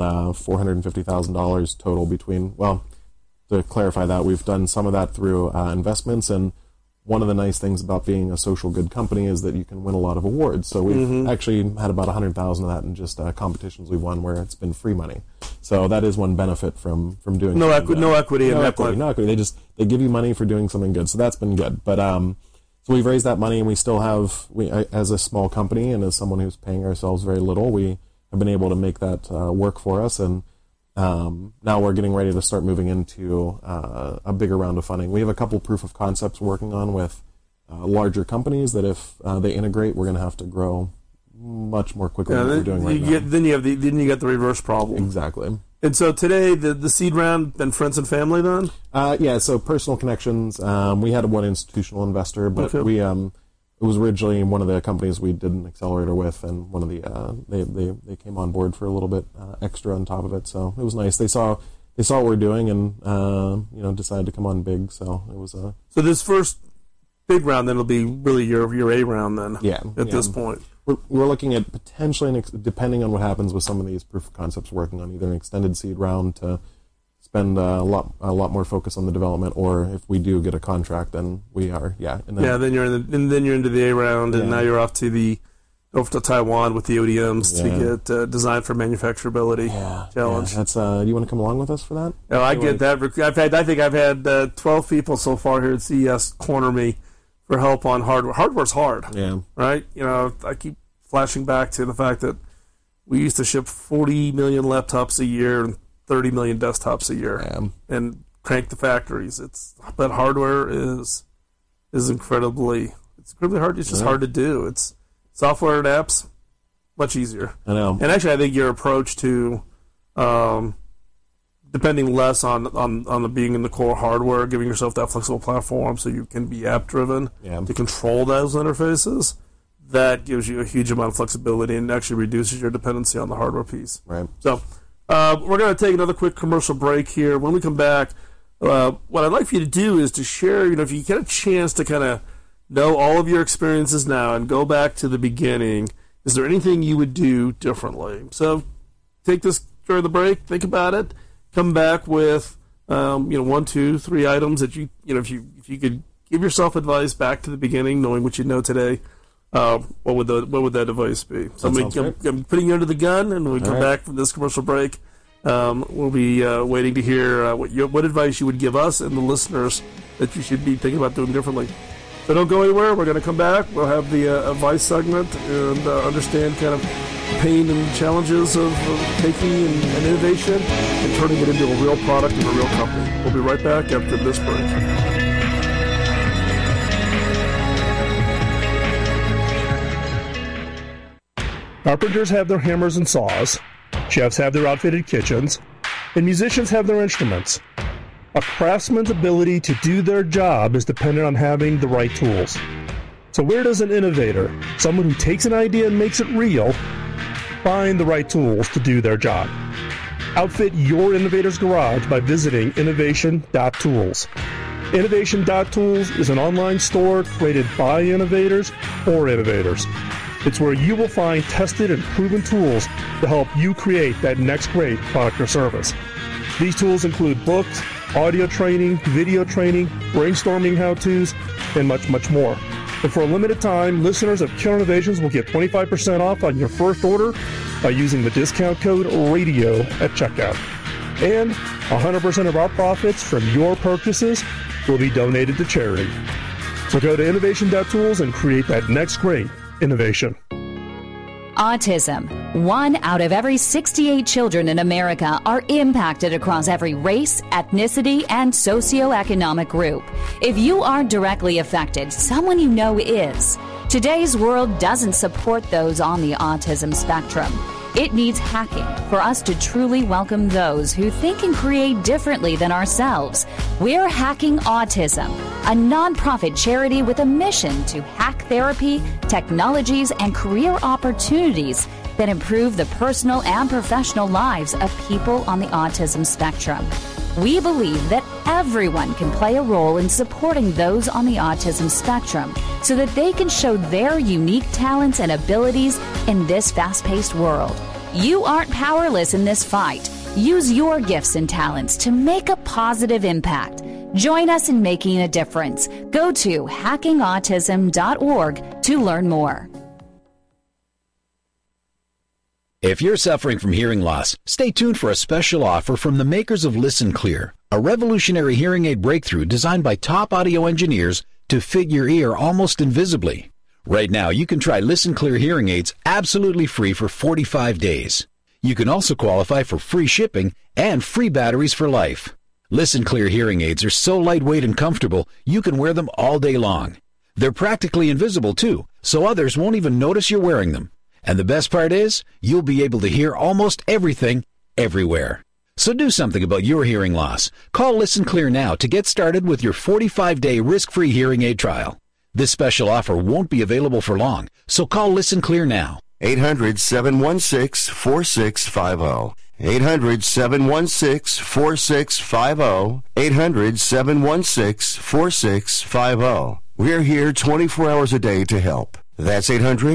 $450,000 total between. Well, to clarify that, we've done some of that through investments, and one of the nice things about being a social good company is that you can win a lot of awards. So we've actually had about $100,000 of that in just competitions we've won where it's been free money. So that is one benefit from doing no equity. No equity. They give you money for doing something good. So that's been good. But so we've raised that money, and we still have, as a small company and as someone who's paying ourselves very little, we have been able to make that work for us. And now we're getting ready to start moving into a bigger round of funding. We have a couple proof of concepts we're working on with larger companies that if they integrate, we're going to have to grow much more quickly than we're doing right now. Then you get the reverse problem. Exactly. And so today, the seed round, then friends and family then? Yeah, so personal connections. We had one institutional investor, but it was originally one of the companies we did an accelerator with, and one of the they came on board for a little bit extra on top of it. So it was nice. They saw what we're doing, and decided to come on big. So it was a. So this first big round then will be really your A round then. Yeah. At this point, we're looking at potentially, depending on what happens with some of these proof of concepts, working on either an extended seed round to spend a lot more focus on the development, or if we do get a contract, then we are, then you're into the A round, and now you're off to Taiwan with the ODMs to get designed for manufacturability challenge. That's do you want to come along with us for that? No, I get that. I think I've had 12 people so far here at CES corner me for help on hardware. Hardware's hard. Yeah. Right? I keep flashing back to the fact that we used to ship 40 million laptops a year and 30 million desktops a year and crank the factories. But hardware is incredibly hard. It's just hard to do. It's software and apps, much easier. I know. And actually, I think your approach to depending less on the being in the core hardware, giving yourself that flexible platform so you can be app-driven to control those interfaces, that gives you a huge amount of flexibility and actually reduces your dependency on the hardware piece. Right. So we're going to take another quick commercial break here. When we come back, what I'd like for you to do is to share, if you get a chance to kind of know all of your experiences now and go back to the beginning, is there anything you would do differently? So take this during the break, think about it, come back with 1, 2, 3 items that if you could give yourself advice back to the beginning, knowing what you know today, what would that advice be? So I'm putting you under the gun, and when we come back from this commercial break, we'll be waiting to hear what advice you would give us and the listeners that you should be thinking about doing differently. So don't go anywhere. We're going to come back. We'll have the advice segment and understand kind of pain and challenges of taking an innovation and turning it into a real product and a real company. We'll be right back after this break. Carpenters have their hammers and saws, chefs have their outfitted kitchens, and musicians have their instruments. A craftsman's ability to do their job is dependent on having the right tools. So where does an innovator, someone who takes an idea and makes it real, find the right tools to do their job? Outfit your innovator's garage by visiting innovation.tools. Innovation.tools is an online store created by innovators for innovators. It's where you will find tested and proven tools to help you create that next great product or service. These tools include books, audio training, video training, brainstorming how-tos, and much, much more. And for a limited time, listeners of Killer Innovations will get 25% off on your first order by using the discount code RADIO at checkout. And 100% of our profits from your purchases will be donated to charity. So go to innovation.tools and create that next great innovation. Autism. 1 out of every 68 children in America are impacted across every race, ethnicity, and socioeconomic group. If you aren't directly affected, someone you know is. Today's world doesn't support those on the autism spectrum. It needs hacking for us to truly welcome those who think and create differently than ourselves. We're Hacking Autism, a nonprofit charity with a mission to hack therapy, technologies, and career opportunities that improve the personal and professional lives of people on the autism spectrum. We believe that everyone can play a role in supporting those on the autism spectrum so that they can show their unique talents and abilities in this fast-paced world. You aren't powerless in this fight. Use your gifts and talents to make a positive impact. Join us in making a difference. Go to hackingautism.org to learn more. If you're suffering from hearing loss, stay tuned for a special offer from the makers of Listen Clear, a revolutionary hearing aid breakthrough designed by top audio engineers to fit your ear almost invisibly. Right now, you can try Listen Clear hearing aids absolutely free for 45 days. You can also qualify for free shipping and free batteries for life. Listen Clear hearing aids are so lightweight and comfortable, you can wear them all day long. They're practically invisible, too, so others won't even notice you're wearing them. And the best part is, you'll be able to hear almost everything, everywhere. So do something about your hearing loss. Call Listen Clear now to get started with your 45-day risk-free hearing aid trial. This special offer won't be available for long, so call Listen Clear now. 800-716-4650. 800-716-4650. 800-716-4650. We're here 24 hours a day to help. That's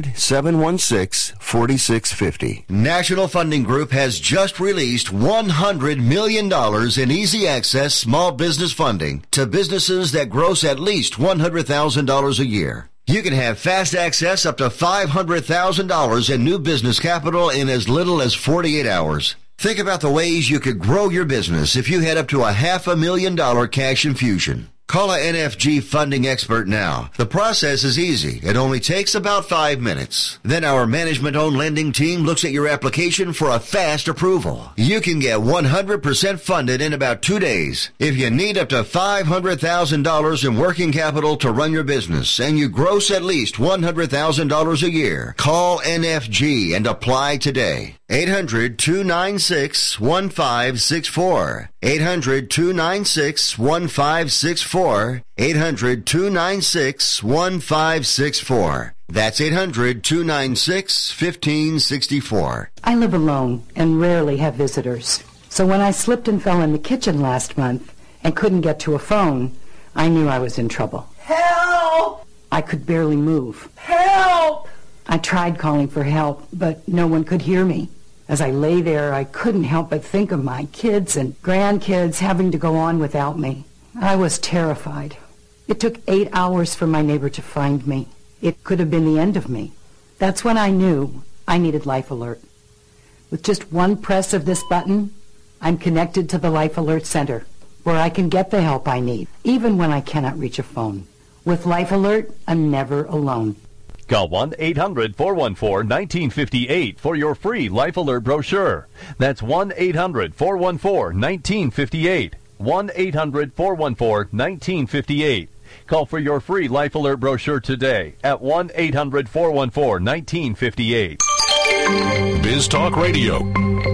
800-716-4650. National Funding Group has just released $100 million in easy access small business funding to businesses that gross at least $100,000 a year. You can have fast access up to $500,000 in new business capital in as little as 48 hours. Think about the ways you could grow your business if you had up to $500,000 cash infusion. Call a NFG funding expert now. The process is easy. It only takes about 5 minutes. Then our management-owned lending team looks at your application for a fast approval. You can get 100% funded in about 2 days. If you need up to $500,000 in working capital to run your business and you gross at least $100,000 a year, call NFG and apply today. 800-296-1564. 800-296-1564. 800-296-1564. That's 800-296-1564. I live alone and rarely have visitors. So when I slipped and fell in the kitchen last month and couldn't get to a phone, I knew I was in trouble. Help! I could barely move. Help! I tried calling for help, but no one could hear me. As I lay there, I couldn't help but think of my kids and grandkids having to go on without me. I was terrified. It took 8 hours for my neighbor to find me. It could have been the end of me. That's when I knew I needed Life Alert. With just one press of this button, I'm connected to the Life Alert Center, where I can get the help I need, even when I cannot reach a phone. With Life Alert, I'm never alone. Call 1-800-414-1958 for your free Life Alert brochure. That's 1-800-414-1958. 1-800-414-1958. Call for your free Life Alert brochure today at 1-800-414-1958. Biz Talk Radio.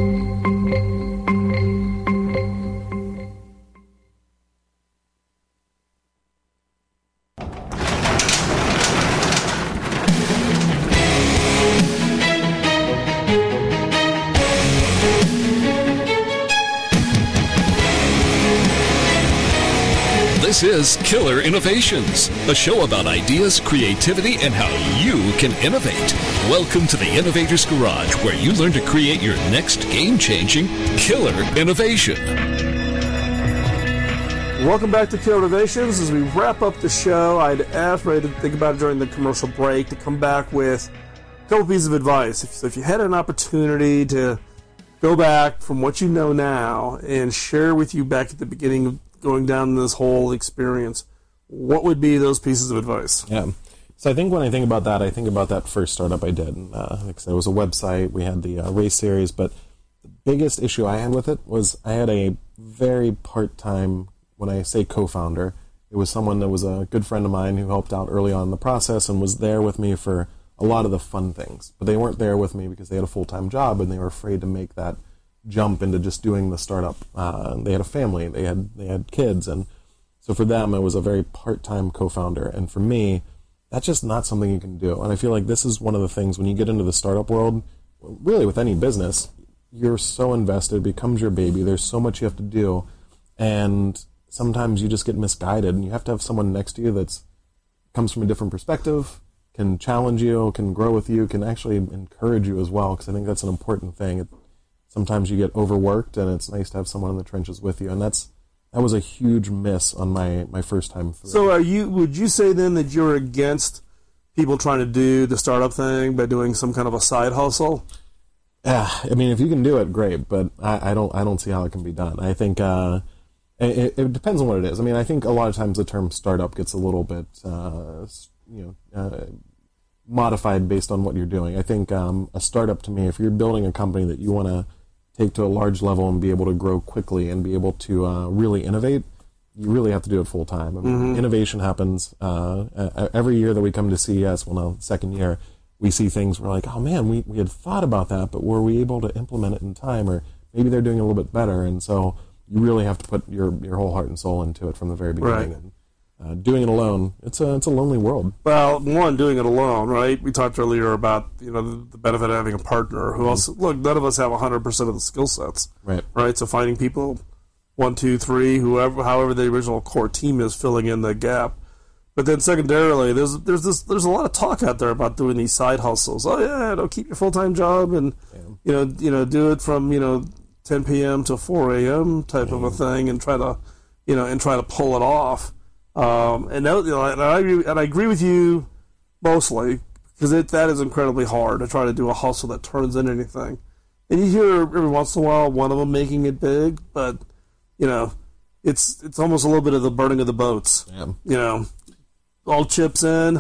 This is Killer Innovations, a show about ideas, creativity, and how you can innovate. Welcome to the Innovator's Garage, where you learn to create your next game-changing killer innovation. Welcome back to Killer Innovations. As we wrap up the show, I'd ask Ray to think about it during the commercial break to come back with a couple pieces of advice. So if you had an opportunity to go back from what you know now and share with you back at the beginning of going down this whole experience, what would be those pieces of advice? Yeah. So I think when I think about that, I think about that first startup I did. And, like I said, it was a website. We had the race series. But the biggest issue I had with it was I had a very part-time, when I say co-founder, it was someone that was a good friend of mine who helped out early on in the process and was there with me for a lot of the fun things. But they weren't there with me because they had a full-time job and they were afraid to make that jump into just doing the startup. They had a family, they had kids, and so for them it was a very part-time co-founder. And for me, that's just not something you can do. And I feel like this is one of the things when you get into the startup world, really with any business, you're so invested, it becomes your baby. There's so much you have to do, and sometimes you just get misguided, and you have to have someone next to you that's comes from a different perspective, can challenge you, can grow with you, can actually encourage you as well, because I think that's an important thing. Sometimes you get overworked, and it's nice to have someone in the trenches with you, and that was a huge miss on my first time through. So would you say then that you're against people trying to do the startup thing by doing some kind of a side hustle? Yeah, I mean, if you can do it, great, but I don't see how it can be done. I think it depends on what it is. I mean, I think a lot of times the term startup gets a little bit modified based on what you're doing. I think a startup, to me, if you're building a company that you want to take to a large level and be able to grow quickly and be able to really innovate, you really have to do it full time. I mean, innovation happens every year that we come to CES. Well, now second year, we see things. We're like, oh man, we had thought about that, but were we able to implement it in time? Or maybe they're doing a little bit better. And so you really have to put your whole heart and soul into it from the very beginning. Right. And doing it alone, it's a lonely world. Well, one, doing it alone, right? We talked earlier about the benefit of having a partner who also, look, none of us have 100% of the skill sets, right? So finding people, 1, 2, 3, however the original core team is filling in the gap. But then secondarily, there's a lot of talk out there about doing these side hustles. Oh yeah, keep your full-time job and do it from 10 p.m. to 4 a.m. type of a thing, and try to pull it off. And I agree with you mostly, because that is incredibly hard to try to do a hustle that turns into anything. And you hear every once in a while one of them making it big, but it's almost a little bit of the burning of the boats. Yeah. All chips in,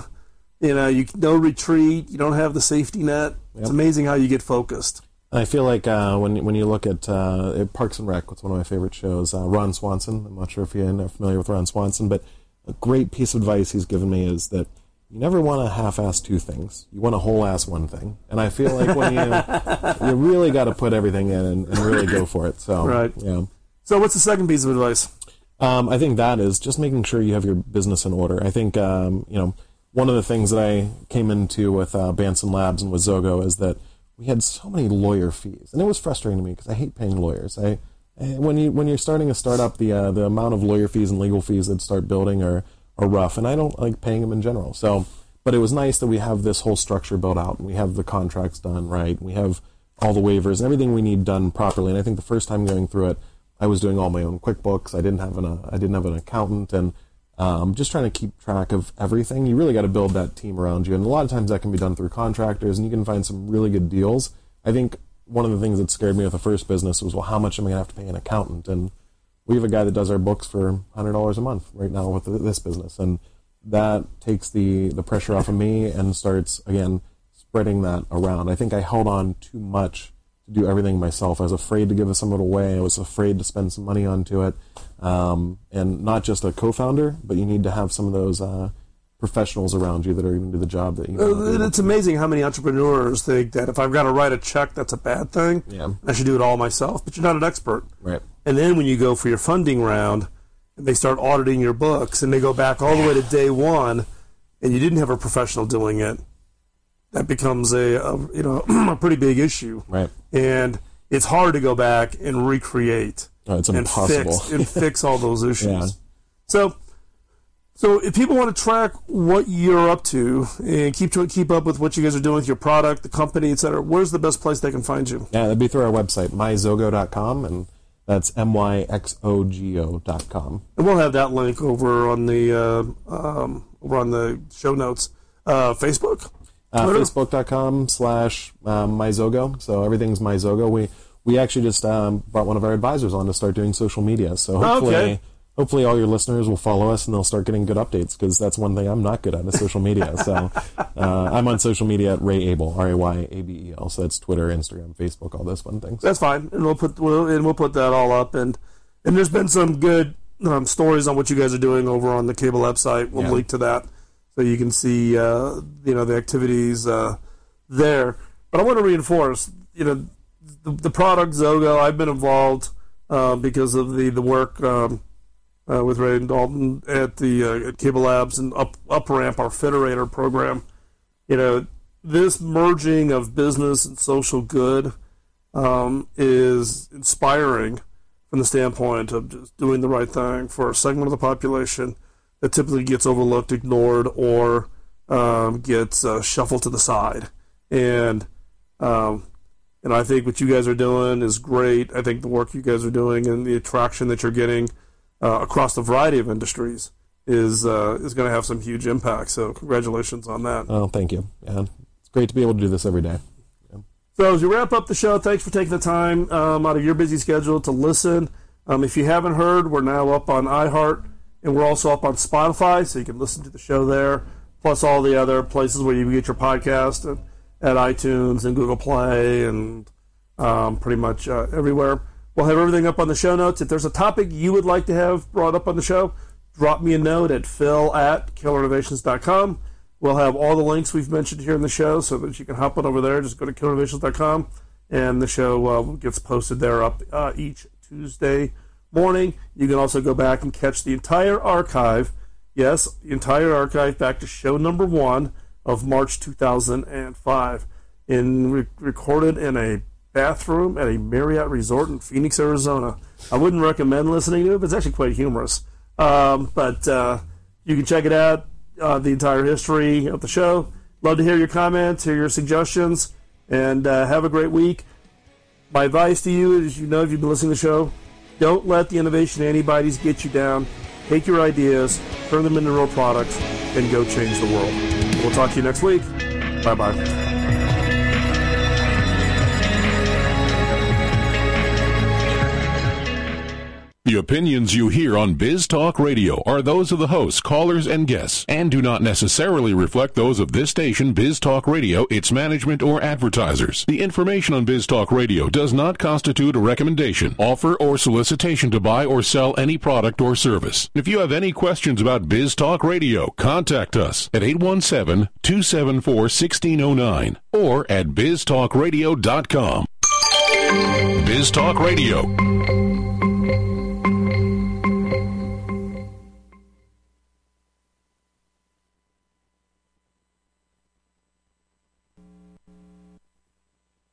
no retreat, you don't have the safety net. Yep. It's amazing how you get focused. I feel like when you look at Parks and Rec, it's one of my favorite shows, Ron Swanson. I'm not sure if you're familiar with Ron Swanson, but a great piece of advice he's given me is that you never want to half-ass two things. You want to whole-ass one thing. And I feel like when you really got to put everything in and really go for it. So, right. Yeah. So what's the second piece of advice? I think that is just making sure you have your business in order. I think, one of the things that I came into with Banson Labs and with Zogo is that we had so many lawyer fees. And it was frustrating to me because I hate paying lawyers. When you're starting a startup, the amount of lawyer fees and legal fees that start building are rough, and I don't like paying them in general. So, but it was nice that we have this whole structure built out, and we have the contracts done right, we have all the waivers and everything we need done properly. And I think the first time going through it, I was doing all my own QuickBooks. I didn't have an accountant, and just trying to keep track of everything. You really got to build that team around you, and a lot of times that can be done through contractors, and you can find some really good deals. I think one of the things that scared me with the first business was, well, how much am I going to have to pay an accountant? And we have a guy that does our books for $100 a month right now with this business, and that takes the pressure off of me and starts, again, spreading that around. I think I held on too much to do everything myself. I was afraid to give some of it away. I was afraid to spend some money onto it. And not just a co-founder, but you need to have some of those professionals around you that are going to do the job that you It's amazing how many entrepreneurs think that if I've got to write a check, that's a bad thing. Yeah. I should do it all myself, but you're not an expert. Right. And then when you go for your funding round, and they start auditing your books, and they go back all the way to day one, and you didn't have a professional doing it, that becomes a pretty big issue. Right. And it's hard to go back and recreate. Oh, it's impossible. And fix all those issues. Yeah. So if people want to track what you're up to and keep up with what you guys are doing with your product, the company, etc., where's the best place they can find you? Yeah, that'd be through our website, myzogo.com, and that's myxogo.com. And we'll have that link over on the show notes. Facebook? Facebook.com/myzogo. So everything's myzogo. We actually just brought one of our advisors on to start doing social media. So hopefully all your listeners will follow us and they'll start getting good updates, because that's one thing I'm not good at is social media. So I'm on social media at Ray Abel, RayAbel. So that's Twitter, Instagram, Facebook, all those fun things. That's fine, and we'll put that all up. And there's been some good stories on what you guys are doing over on the Cable website. We'll link to that so you can see the activities there. But I want to reinforce the product Zogo. I've been involved because of the work with Ray and Dalton at Cable Labs and UpRamp, our Federator program. This merging of business and social good is inspiring from the standpoint of just doing the right thing for a segment of the population that typically gets overlooked, ignored, or gets shuffled to the side. And I think what you guys are doing is great. I think the work you guys are doing and the attraction that you're getting across a variety of industries is going to have some huge impact. So congratulations on that. Oh, thank you. Yeah, it's great to be able to do this every day. Yeah. So as we wrap up the show, thanks for taking the time out of your busy schedule to listen. If you haven't heard, we're now up on iHeart, and we're also up on Spotify, so you can listen to the show there, plus all the other places where you get your podcast at iTunes and Google Play and pretty much everywhere. We'll have everything up on the show notes. If there's a topic you would like to have brought up on the show, drop me a note at phil@killerinnovations.com. We'll have all the links we've mentioned here in the show so that you can hop on over there. Just go to killerinnovations.com, and the show gets posted there up each Tuesday morning. You can also go back and catch the entire archive. Yes, the entire archive back to show number 1 of March 2005, recorded in a bathroom at a Marriott resort in Phoenix, Arizona. I wouldn't recommend listening to it, but it's actually quite humorous. But you can check it out. the entire history of the show. Love to hear your comments, hear your suggestions, and have a great week. My advice to you is, if you've been listening to the show, don't let the innovation antibodies get you down. Take your ideas, turn them into real products, and go change the world. We'll talk to you next week. Bye-bye. The opinions you hear on Biz Talk Radio are those of the hosts, callers, and guests, and do not necessarily reflect those of this station, Biz Talk Radio, its management, or advertisers. The information on Biz Talk Radio does not constitute a recommendation, offer, or solicitation to buy or sell any product or service. If you have any questions about Biz Talk Radio, contact us at 817-274-1609 or at biztalkradio.com. Biz Talk Radio.